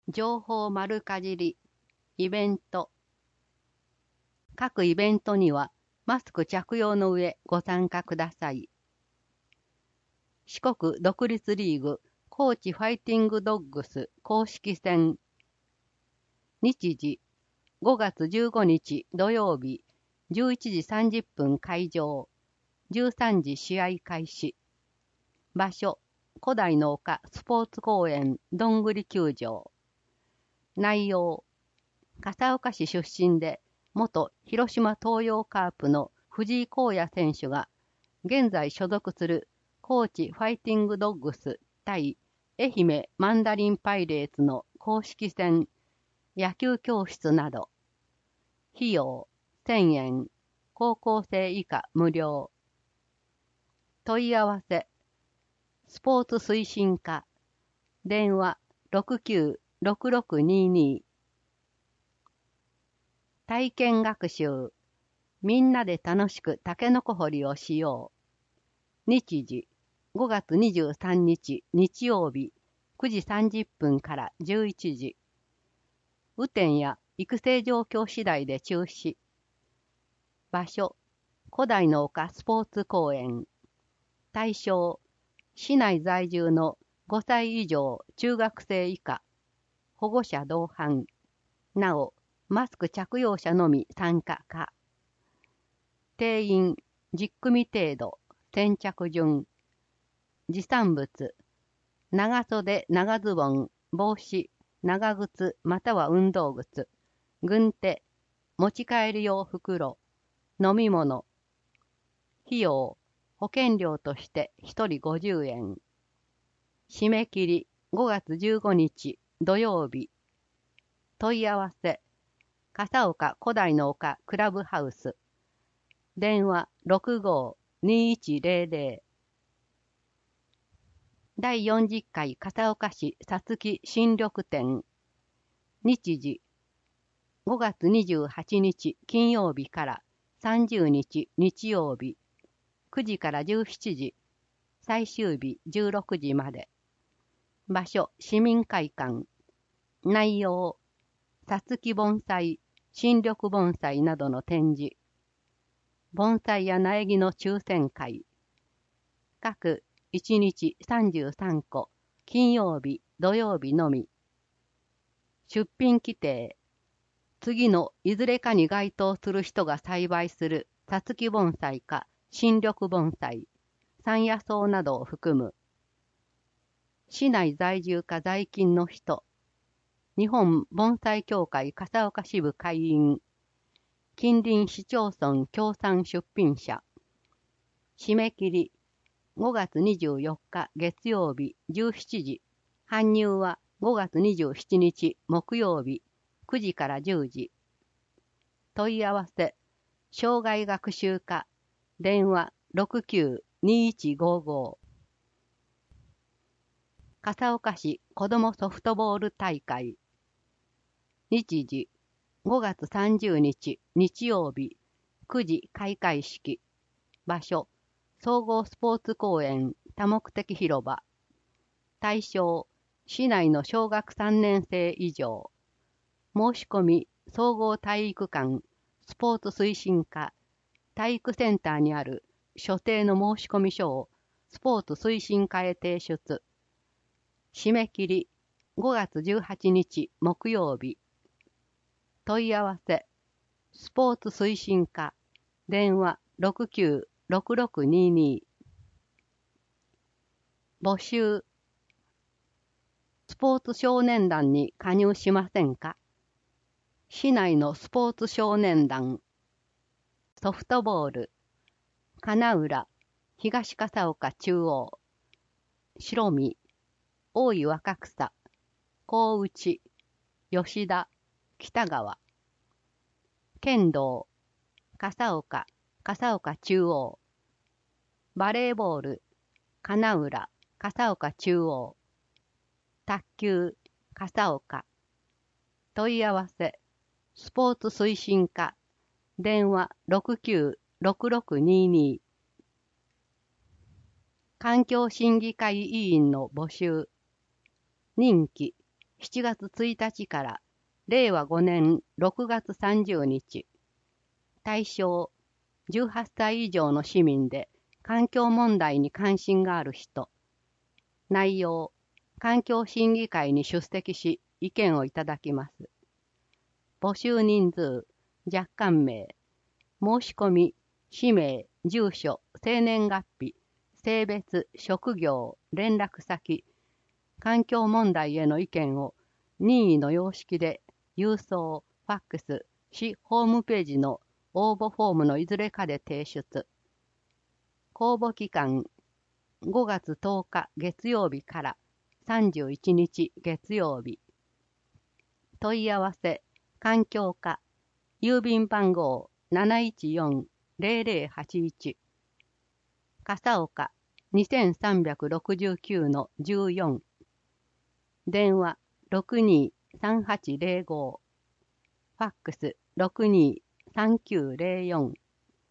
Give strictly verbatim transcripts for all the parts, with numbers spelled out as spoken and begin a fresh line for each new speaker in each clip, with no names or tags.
情報丸かじり、イベント。各イベントにはマスク着用の上ご参加ください。四国独立リーグ高知ファイティングドッグス公式戦。日時ごがつじゅうごにち土曜日じゅういちじさんじゅっぷん開場。じゅうさんじ試合開始。場所古代の丘スポーツ公園どんぐり球場。内容笠岡市出身で元広島東洋カープの藤井康也選手が現在所属する高知ファイティングドッグス対愛媛マンダリンパイレーツの公式戦、野球教室など。費用せんえん、高校生以下無料。問い合わせスポーツ推進課電話 ろくきゅうろくろくにーにー。体験学習みんなで楽しくタケノコ掘りをしよう。日時ごがつにじゅうさんにち日曜日くじさんじゅっぷんからじゅういちじ。雨天や育成状況次第で中止。場所古代の丘スポーツ公園。対象市内在住のごさい以上中学生以下。保護者同伴。なおマスク着用者のみ参加可。定員じゅっくみ程度。先着順。持参物長袖長ズボン帽子長靴または運動靴軍手持ち帰り用袋飲み物。費用保険料としてひとりごじゅうえん。締め切りごがつじゅうごにち土曜日。問い合わせ笠岡古代の丘クラブハウス電話 ろくごーにーいちぜろぜろ。だいよんじゅっかい笠岡市さつき新緑展。日時ごがつにじゅうはちにち金曜日からさんじゅうにち日曜日くじからじゅうしちじ。最終日じゅうろくじまで。場所市民会館。内容さつき盆栽新緑盆栽などの展示。盆栽や苗木の抽選会。各いちにちさんじゅうさんこ金曜日土曜日のみ。出品規定次のいずれかに該当する人が栽培するさつき盆栽か新緑盆栽山野草などを含む。市内在住か在勤の人。日本盆栽協会笠岡支部会員。近隣市町村協賛出品者。締め切りごがつにじゅうよっか月曜日じゅうしちじ。搬入はごがつにじゅうしちにち木曜日くじからじゅうじ。問い合わせ障害学習課電話 ろくきゅうにーいちごーごー。笠岡市子どもソフトボール大会。日時ごがつさんじゅうにち日曜日くじ開会式。場所総合スポーツ公園多目的広場。対象市内の小学さんねんせい以上。申し込み総合体育館スポーツ推進課体育センターにある所定の申し込み書をスポーツ推進課へ提出。締め切りごがつじゅうはちにち木曜日。問い合わせスポーツ推進課電話 ろくきゅうろくろくにーにー。募集スポーツ少年団に加入しませんか。市内のスポーツ少年団。ソフトボール金浦東笠岡中央白見大井若草高内吉田北川剣道笠岡笠岡中央バレーボール金浦笠岡中央卓球笠岡。問い合わせスポーツ推進課電話 ろくきゅうろくろくにーにー。環境審議会委員の募集。任期しちがつついたちかられいわごねんろくがつさんじゅうにち。対象、じゅうはっさい以上の市民で環境問題に関心がある人。内容、環境審議会に出席し意見をいただきます。募集人数、若干名、申し込み、氏名、住所、生年月日、性別、職業、連絡先、環境問題への意見を任意の様式で郵送、ファックス、市ホームページの応募フォームのいずれかで提出。公募期間ごがつとおか月曜日からさんじゅういちにち月曜日。問い合わせ、環境課、郵便番号 なないちよんぜろぜろはちいち。笠岡 にさんろくきゅうのじゅうよん。電話 ろくにーさんはちぜろご。ファックス ろくにーさんきゅうぜろよん。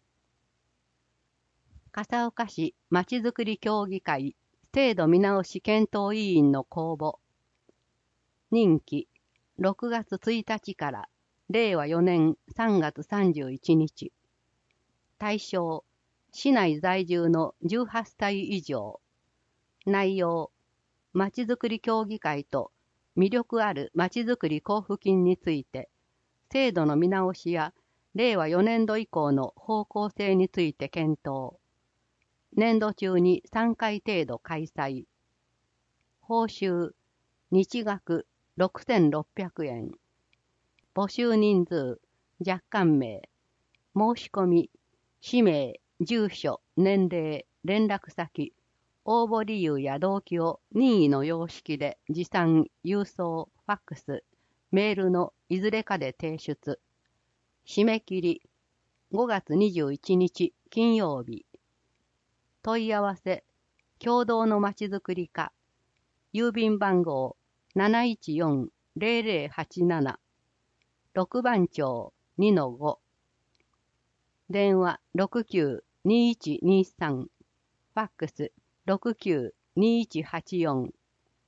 笠岡市まちづくり協議会制度見直し検討委員の公募。任期ろくがつついたちかられいわよねんさんがつさんじゅういちにち。対象、市内在住のじゅうはっさい以上。内容、まちづくり協議会と魅力あるまちづくり交付金について、制度の見直しやれいわよねんど以降の方向性について検討。年度中にさんかい程度開催。報酬、日額ろくせんろっぴゃくえん。募集人数、若干名。申し込み、氏名、住所、年齢、連絡先、応募理由や動機を任意の様式で持参、郵送、ファックス、メールのいずれかで提出。締め切り、ごがつにじゅういちにち金曜日。問い合わせ、共同のまちづくり課、郵便番号 なないちよんぜろぜろはちなな、ろくばんちょう にのご。電話 ろくきゅうにいちにさん、ファックス ろくきゅうにいちはちよん。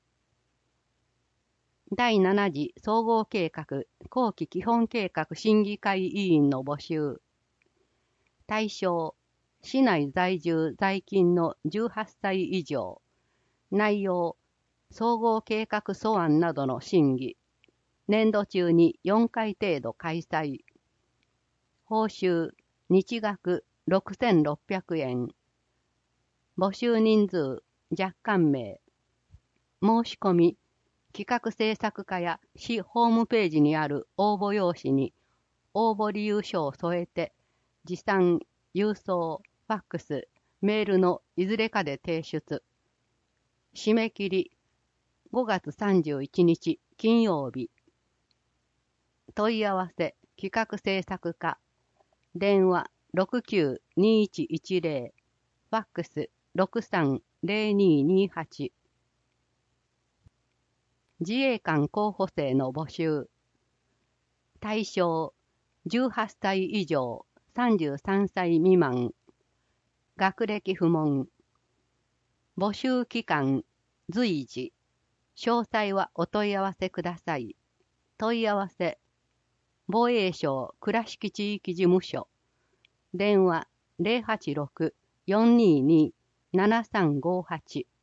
だいなな次総合計画後期基本計画審議会委員の募集。対象、市内在住在勤のじゅうはっさい以上。内容、総合計画素案などの審議。年度中によんかい程度開催。報酬、日額ろくせんろっぴゃくえん。募集人数、若干名。申し込み、企画制作課や市ホームページにある応募用紙に応募理由書を添えて、持参、郵送、ファックス、メールのいずれかで提出。締め切り、ごがつさんじゅういちにち金曜日。問い合わせ、企画制作課。電話 ろくきゅうにいちいちぜろ、ファックス ろくさんぜろににはち。自衛官候補生の募集。対象、じゅうはっさい以上、さんじゅうさんさい未満。学歴不問。募集期間、随時。詳細はお問い合わせください。問い合わせ、防衛省倉敷地域事務所。電話 ゼロはちろく よんにーにー ななさんごはち。